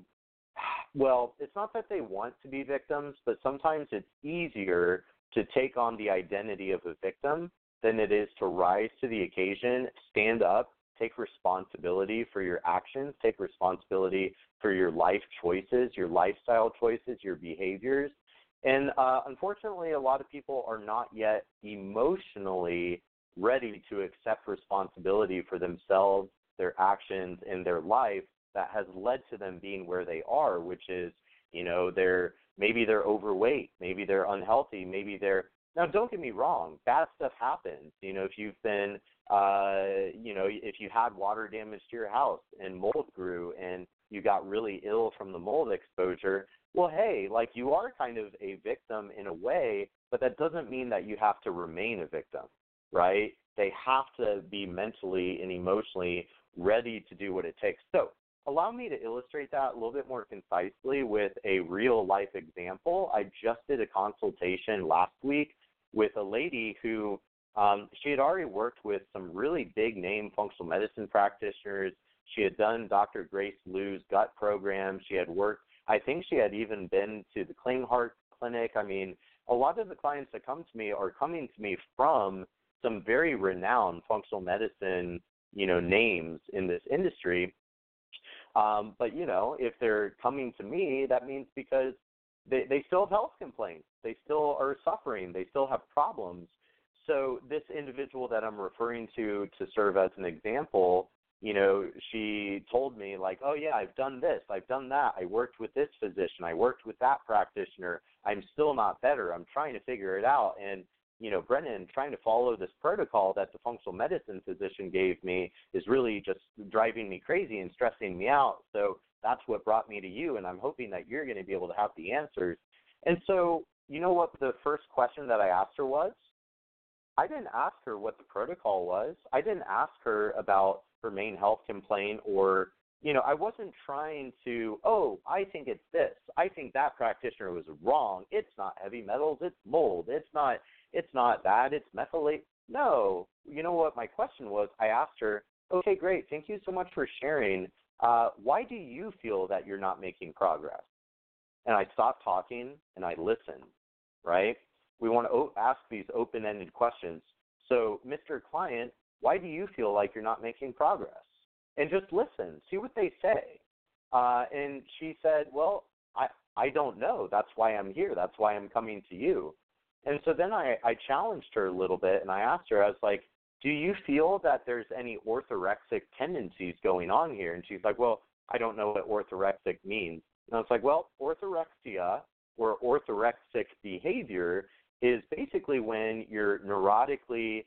well, it's not that they want to be victims, but sometimes it's easier to take on the identity of a victim than it is to rise to the occasion, stand up, take responsibility for your actions, take responsibility for your life choices, your lifestyle choices, your behaviors. And uh, unfortunately, a lot of people are not yet emotionally ready to accept responsibility for themselves, their actions, and their life that has led to them being where they are, which is, you know, they're maybe they're overweight, maybe they're unhealthy, maybe they're, now don't get me wrong, bad stuff happens. You know, if you've been, uh, you know, if you had water damage to your house and mold grew and you got really ill from the mold exposure. Well, hey, like you are kind of a victim in a way, but that doesn't mean that you have to remain a victim, right? They have to be mentally and emotionally ready to do what it takes. So allow me to illustrate that a little bit more concisely with a real life example. I just did a consultation last week with a lady who um, she had already worked with some really big name functional medicine practitioners. She had done Doctor Grace Liu's gut program. She had worked, I think she had even been to the Klinghardt Clinic. I mean, a lot of the clients that come to me are coming to me from some very renowned functional medicine, you know, names in this industry. Um, but, you know, if they're coming to me, that means because they, they still have health complaints. They still are suffering. They still have problems. So this individual that I'm referring to to serve as an example, you know, she told me like, oh, yeah, I've done this. I've done that. I worked with this physician. I worked with that practitioner. I'm still not better. I'm trying to figure it out. And, you know, Brennan, trying to follow this protocol that the functional medicine physician gave me is really just driving me crazy and stressing me out. So that's what brought me to you, and I'm hoping that you're going to be able to have the answers. And so, you know what the first question that I asked her was? I didn't ask her what the protocol was. I didn't ask her about her main health complaint or, you know, I wasn't trying to, oh, I think it's this. I think that practitioner was wrong. It's not heavy metals. It's mold. It's not It's not that. It's methylate. No. You know what my question was? I asked her, okay, great. Thank you so much for sharing. Uh, why do you feel that you're not making progress? And I stopped talking and I listened, right? We want to o- ask these open-ended questions. So, Mister Client, why do you feel like you're not making progress? And just listen. See what they say. Uh, and she said, well, I, I don't know. That's why I'm here. That's why I'm coming to you. And so then I, I challenged her a little bit, and I asked her, I was like, do you feel that there's any orthorexic tendencies going on here? And she's like, well, I don't know what orthorexic means. And I was like, well, orthorexia or orthorexic behavior is basically when you're neurotically,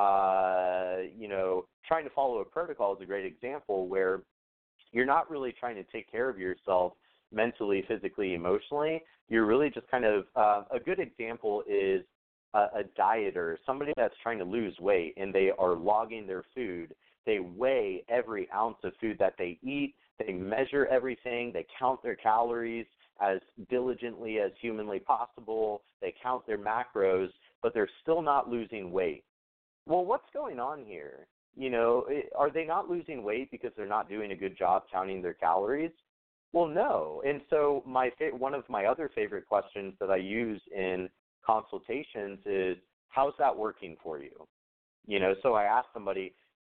uh, you know, trying to follow a protocol is a great example where you're not really trying to take care of yourself mentally, physically, emotionally. You're really just kind of, uh, a good example is a, a dieter, somebody that's trying to lose weight and they are logging their food. They weigh every ounce of food that they eat. They measure everything. They count their calories as diligently as humanly possible. They count their macros, but they're still not losing weight. Well, what's going on here? You know, are they not losing weight because they're not doing a good job counting their calories? Well, no. And so my one of my other favorite questions that I use in consultations is, how's that working for you? You know, so I ask somebody,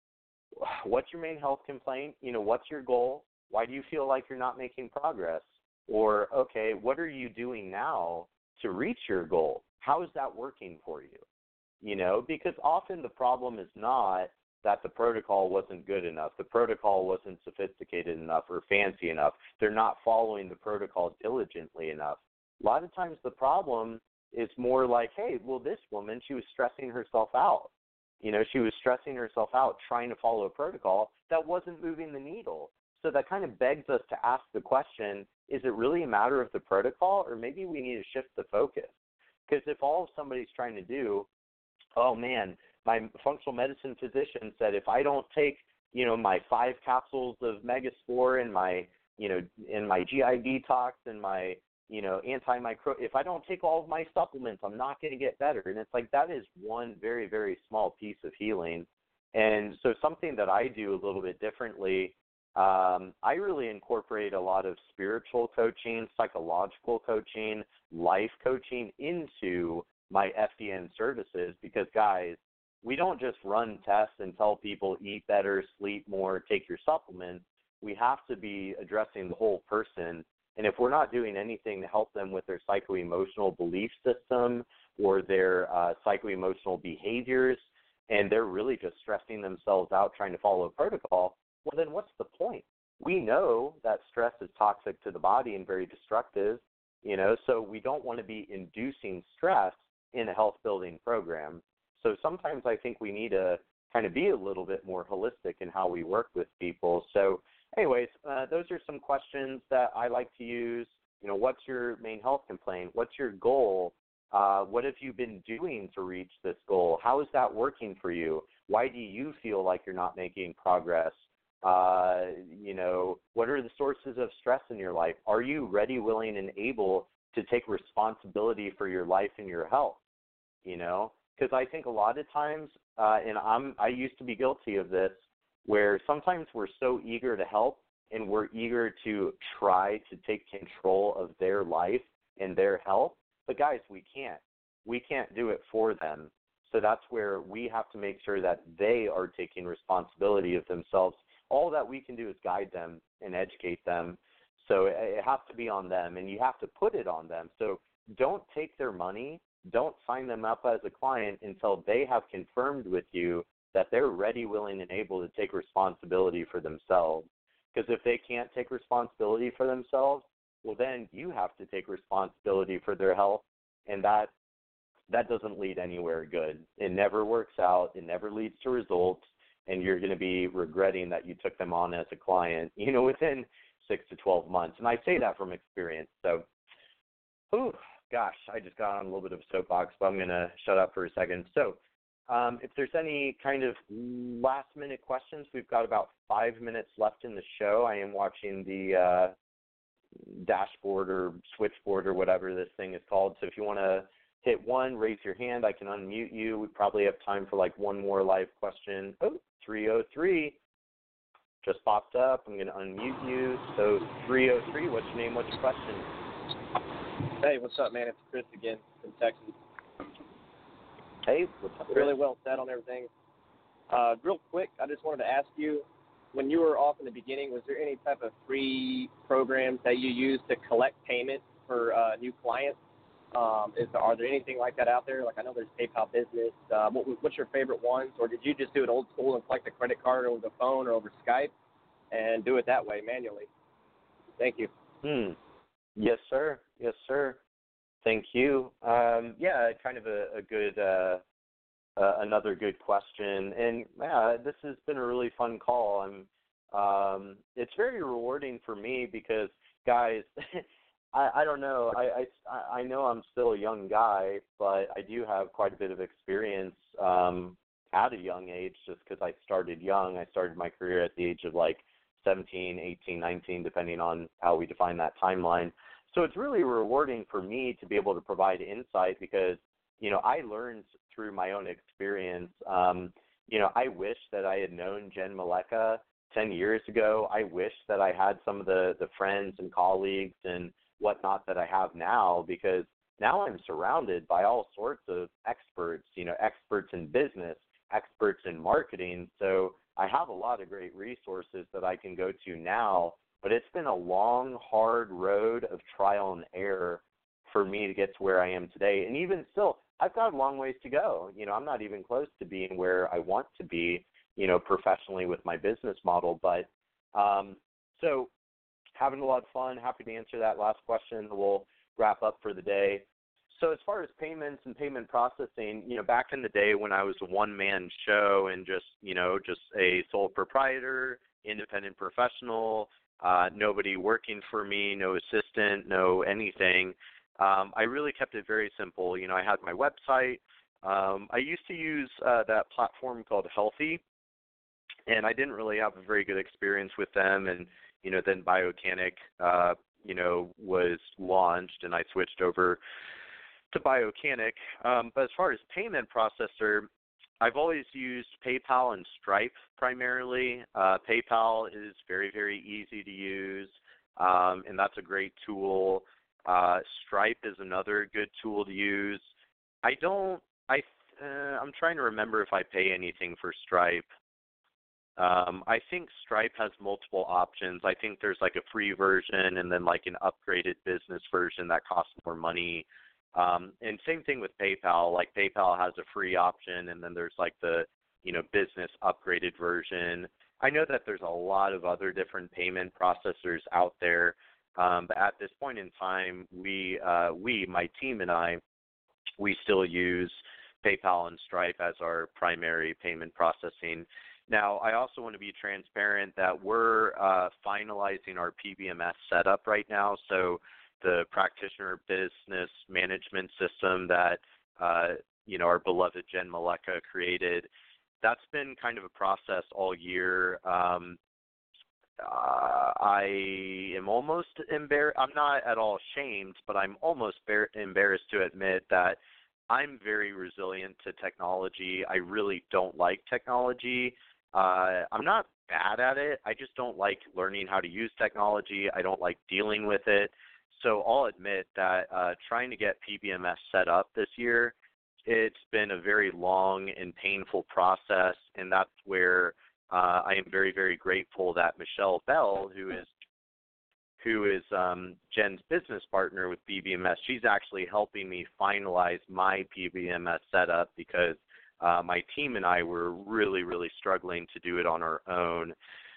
what's your main health complaint? You know, what's your goal? Why do you feel like you're not making progress? Or, okay, what are you doing now to reach your goal? How is that working for you? You know, because often the problem is not that the protocol wasn't good enough. The protocol wasn't sophisticated enough or fancy enough. They're not following the protocol diligently enough. A lot of times the problem is more like, hey, well, this woman, she was stressing herself out. You know, she was stressing herself out trying to follow a protocol that wasn't moving the needle. So that kind of begs us to ask the question, is it really a matter of the protocol, or maybe we need to shift the focus? Because if all somebody's trying to do, oh, man, my functional medicine physician said if I don't take, you know, my five capsules of Megaspore and my, you know, and my G I detox and my, you know, antimicro, if I don't take all of my supplements, I'm not going to get better. And it's like that is one very, very small piece of healing. And so something that I do a little bit differently, um, I really incorporate a lot of spiritual coaching, psychological coaching, life coaching into my F D N services because, guys, we don't just run tests and tell people eat better, sleep more, take your supplements. We have to be addressing the whole person. And if we're not doing anything to help them with their psycho-emotional belief system or their uh, psycho-emotional behaviors, and they're really just stressing themselves out trying to follow a protocol, well, then what's the point? We know that stress is toxic to the body and very destructive, you know, so we don't want to be inducing stress in a health-building program. So sometimes I think we need to kind of be a little bit more holistic in how we work with people. So, anyways, uh, those are some questions that I like to use. You know, what's your main health complaint? What's your goal? Uh, what have you been doing to reach this goal? How is that working for you? Why do you feel like you're not making progress? Uh, you know, what are the sources of stress in your life? Are you ready, willing, and able to take responsibility for your life and your health? You know, because I think a lot of times, uh, and I'm I used to be guilty of this, where sometimes we're so eager to help and we're eager to try to take control of their life and their health. But guys, we can't. We can't do it for them. So that's where we have to make sure that they are taking responsibility of themselves. All that we can do is guide them and educate them. So it has to be on them, and you have to put it on them. So don't take their money. Don't sign them up as a client until they have confirmed with you that they're ready, willing, and able to take responsibility for themselves. Because if they can't take responsibility for themselves, well, then you have to take responsibility for their health, and that that doesn't lead anywhere good. It never works out. It never leads to results, and you're going to be regretting that you took them on as a client, you know, within six to twelve months. And I say that from experience. So, whew, gosh, I just got on a little bit of a soapbox, but I'm going to shut up for a second. So, Um, if there's any kind of last-minute questions, we've got about five minutes left in the show. I am watching the uh, dashboard or switchboard or whatever this thing is called. So if you want to hit one, raise your hand. I can unmute you. We probably have time for like one more live question. Oh, three oh three just popped up. I'm going to unmute you. So three oh three, what's your name? What's your question? Hey, what's up, man? It's Chris again from Texas. Hey, what's up? Really well said on everything. Uh, real quick, I just wanted to ask you, when you were off in the beginning, was there any type of free programs that you used to collect payment for uh, new clients? Um, is there, are there anything like that out there? Like I know there's PayPal Business. Uh, what, what's your favorite ones? Or did you just do it old school and collect a credit card over the phone or over Skype and do it that way manually? Thank you. Hmm. Yes, sir. Yes, sir. Thank you. Um, yeah, kind of a, a good, uh, uh, another good question. And yeah, this has been a really fun call. I'm, um, it's very rewarding for me because, guys, I, I don't know. I, I, I know I'm still a young guy, but I do have quite a bit of experience um, at a young age just because I started young. I started my career at the age of like seventeen, eighteen, nineteen, depending on how we define that timeline. So it's really rewarding for me to be able to provide insight because, you know, I learned through my own experience. Um, you know, I wish that I had known Jen Maleka ten years ago. I wish that I had some of the, the friends and colleagues and whatnot that I have now because now I'm surrounded by all sorts of experts, you know, experts in business, experts in marketing. So I have a lot of great resources that I can go to now. But it's been a long, hard road of trial and error for me to get to where I am today. And even still, I've got a long ways to go. You know, I'm not even close to being where I want to be, you know, professionally with my business model. But um, so having a lot of fun. Happy to answer that last question. We'll wrap up for the day. So as far as payments and payment processing, you know, back in the day when I was a one-man show and just, you know, just a sole proprietor, independent professional, Uh, nobody working for me, no assistant, no anything. Um, I really kept it very simple. You know, I had my website. Um, I used to use uh, that platform called Healthy, and I didn't really have a very good experience with them. And, you know, then Biocanic, uh, you know, was launched, and I switched over to Biocanic. Um, but as far as payment processor, I've always used PayPal and Stripe primarily. Uh, PayPal is very, very easy to use, um, and that's a great tool. Uh, Stripe is another good tool to use. I don't, I, uh, I'm trying to remember if I pay anything for Stripe. Um, I think Stripe has multiple options. I think there's like a free version and then like an upgraded business version that costs more money. Um, and same thing with PayPal. Like PayPal has a free option, and then there's like the, you know, business upgraded version. I know that there's a lot of other different payment processors out there, um, but at this point in time, we, uh, we, my team and I, we still use PayPal and Stripe as our primary payment processing. Now, I also want to be transparent that we're uh, finalizing our P B M S setup right now. So the practitioner business management system that uh, you know our beloved Jen Maleka created, that's been kind of a process all year. Um, uh, I am almost embarrassed. I'm not at all ashamed, but I'm almost bar- embarrassed to admit that I'm very resilient to technology. I really don't like technology. Uh, I'm not bad at it. I just don't like learning how to use technology. I don't like dealing with it. So I'll admit that uh, trying to get P B M S set up this year, it's been a very long and painful process, and that's where uh, I am very, very grateful that Michelle Bell, who is who is um, Jen's business partner with P B M S, she's actually helping me finalize my P B M S setup because uh, my team and I were really, really struggling to do it on our own.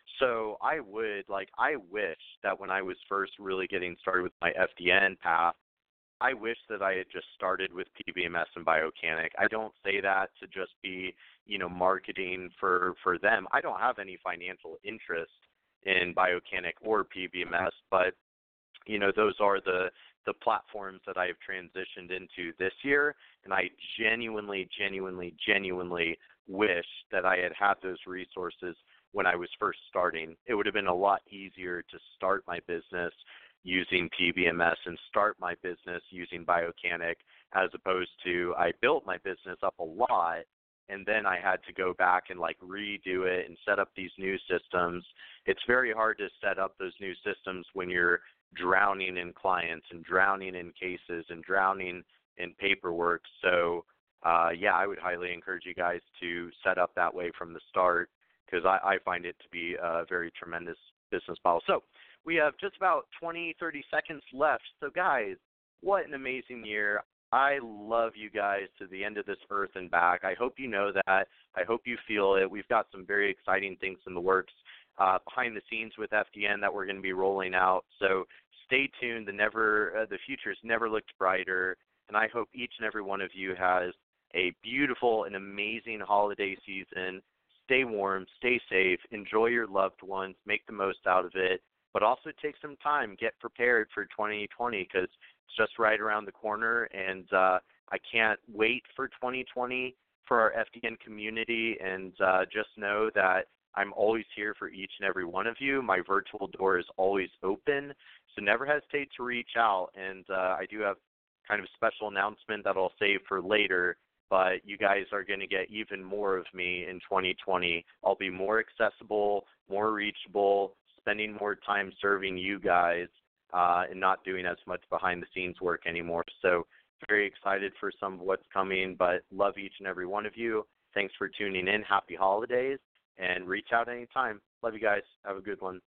So I would, like, I wish that when I was first really getting started with my F D N path, I wish that I had just started with P B M S and Biocanic. I don't say that to just be, you know, marketing for, for them. I don't have any financial interest in Biocanic or P B M S, but, you know, those are the, the platforms that I have transitioned into this year, and I genuinely, genuinely, genuinely wish that I had had those resources when I was first starting. It would have been a lot easier to start my business using P B M S and start my business using Biocanic, as opposed to I built my business up a lot and then I had to go back and like redo it and set up these new systems. It's very hard to set up those new systems when you're drowning in clients and drowning in cases and drowning in paperwork. So uh, yeah, I would highly encourage you guys to set up that way from the start, because I, I find it to be a very tremendous business model. So we have just about twenty, thirty seconds left. So guys, what an amazing year. I love you guys to the end of this earth and back. I hope you know that. I hope you feel it. We've got some very exciting things in the works uh, behind the scenes with F D N that we're going to be rolling out. So stay tuned. The never, uh, the future's never looked brighter, and I hope each and every one of you has a beautiful and amazing holiday season. Stay warm, stay safe, enjoy your loved ones, make the most out of it, but also take some time, get prepared for twenty twenty, because it's just right around the corner, and uh, I can't wait for twenty twenty for our F D N community, and uh, just know that I'm always here for each and every one of you. My virtual door is always open, so never hesitate to reach out, and uh, I do have kind of a special announcement that I'll save for later, but you guys are going to get even more of me in twenty twenty. I'll be more accessible, more reachable, spending more time serving you guys, uh, and not doing as much behind-the-scenes work anymore. So very excited for some of what's coming, but love each and every one of you. Thanks for tuning in. Happy holidays, and reach out anytime. Love you guys. Have a good one.